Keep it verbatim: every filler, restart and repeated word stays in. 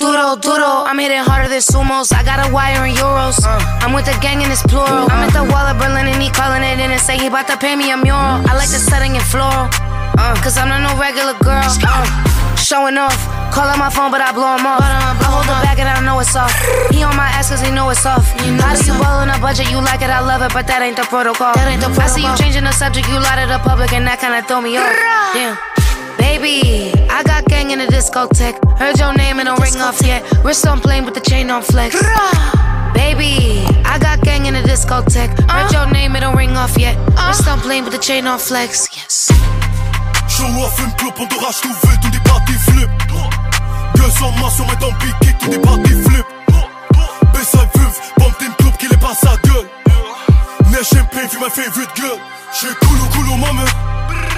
duro, duro. I'm hitting harder than sumos. I got a wire in euros. Uh. I'm with the gang and it's plural. Uh. I'm at the wall of Berlin and he calling it in and say he about to pay me a mural. I like the setting in floral. Uh. Cause I'm not no regular girl. Uh. Showing off. Call on my phone but I blow him off. I hold the bag and I know it's off. He on my ass cause he know it's off. How do you ball on a budget? You like it, I love it, but that ain't the protocol. That ain't the protocol. I see you changing the subject, you lie to the public and that kinda throw me off. Damn. Baby, I got gang in the discotheque. Heard your name and don't ring off yet. Wrist on plane with the chain on flex. Baby, I got gang in the discotheque. Heard your name and don't ring off yet. Wrist on plane with the chain on flex. Yes. Show off une clope, on d'orage tout veut, tout des parties flip. Deux en main, on met dans le piquet, tout des parties flip. Baisse I veuve, bombe une clope qui les passe à gueule. Neige champagne, fume un favorite girl. J'suis cool ou cool ou maman.